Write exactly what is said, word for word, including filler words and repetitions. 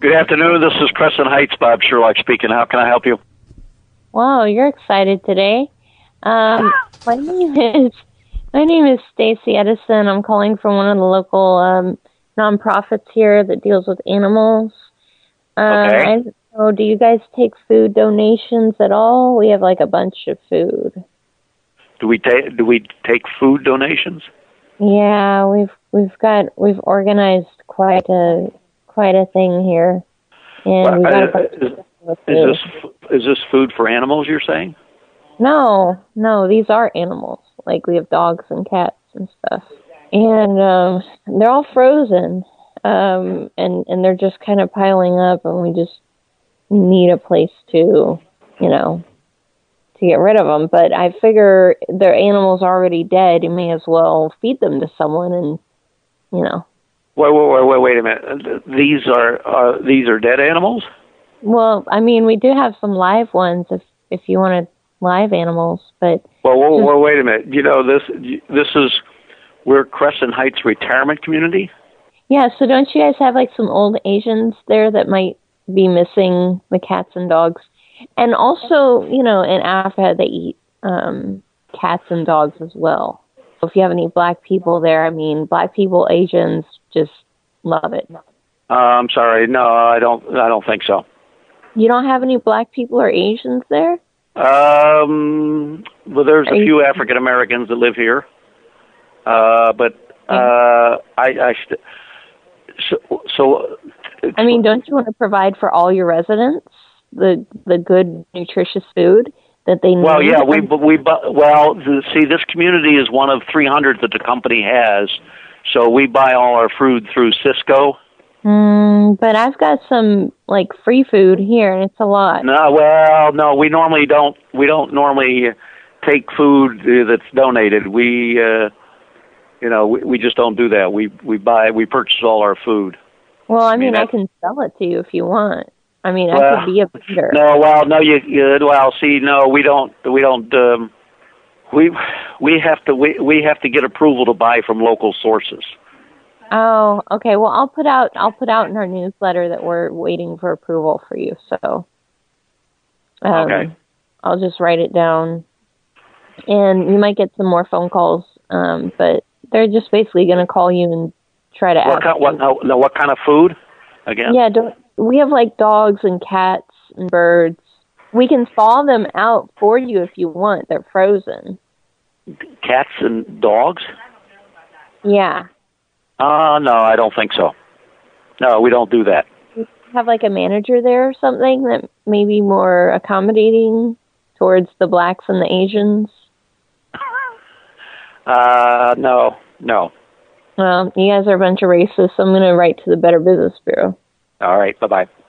Good afternoon. This is Crescent Heights, Bob Sherlock speaking. How can I help you? Wow, you're excited today. Um, my name is my name is Stacy Edison. I'm calling from one of the local um, nonprofits here that deals with animals. Um, Okay. I don't know, do you guys take food donations at all? We have like a bunch of food. Do we take do we take food donations? Yeah, we've we've got we've organized quite a quite a thing here, and Well, we got a uh, bunch is, of is food. this is this food for animals? You're saying? No, no, these are animals. Like we have dogs and cats and stuff, and um, they're all frozen, um, and and they're just kind of piling up, and we just need a place to, you know, to get rid of them. But I figure their animals already dead. You may as well feed them to someone, and you know. Wait, wait, wait, wait, wait a minute. These are uh, these are dead animals? Well, I mean, we do have some live ones if if you wanted live animals, but Well, well, well, wait a minute. You know this this is we're Crescent Heights Retirement Community. yeah. So don't you guys have like some old Asians there that might be missing the cats and dogs? And also, you know, in Africa they eat um, cats and dogs as well. So if you have any black people there, I mean, black people, Asians just love it. Uh, I'm sorry. No, I don't. I don't think so. You don't have any black people or Asians there? Um, well, there's a few African Americans that live here, uh, but uh, I, I st- so, so I mean, don't you want to provide for all your residents the the good, nutritious food that they need? Well, yeah, we we well, the, see, this community is one of three hundred that the company has, so we buy all our food through Cisco. Mm, but I've got some like free food here, and it's a lot. No, well, no, we normally don't. We don't normally take food uh, that's donated. We, uh, you know, we, we just don't do that. We we buy, we purchase all our food. Well, I, I mean, mean, I can sell it to you if you want. I mean, well, I could be a vendor. No, well, no, you, you well, see, no, we don't. We don't. Um, we we have to we we have to get approval to buy from local sources. Oh, okay. Well, I'll put out I'll put out in our newsletter that we're waiting for approval for you. So, um, okay, I'll just write it down, and you might get some more phone calls. Um, but they're just basically going to call you and try to what ask. kind, what no, no, what kind of food? Again? Yeah, don't, we have like dogs and cats and birds. We can thaw them out for you if you want. They're frozen. Cats and dogs? Yeah. Uh, no, I don't think so. No, we don't do that. You have like a manager there or something that may be more accommodating towards the blacks and the Asians? Uh, no, no. Well, you guys are a bunch of racists, so I'm going to write to the Better Business Bureau. All right, bye-bye.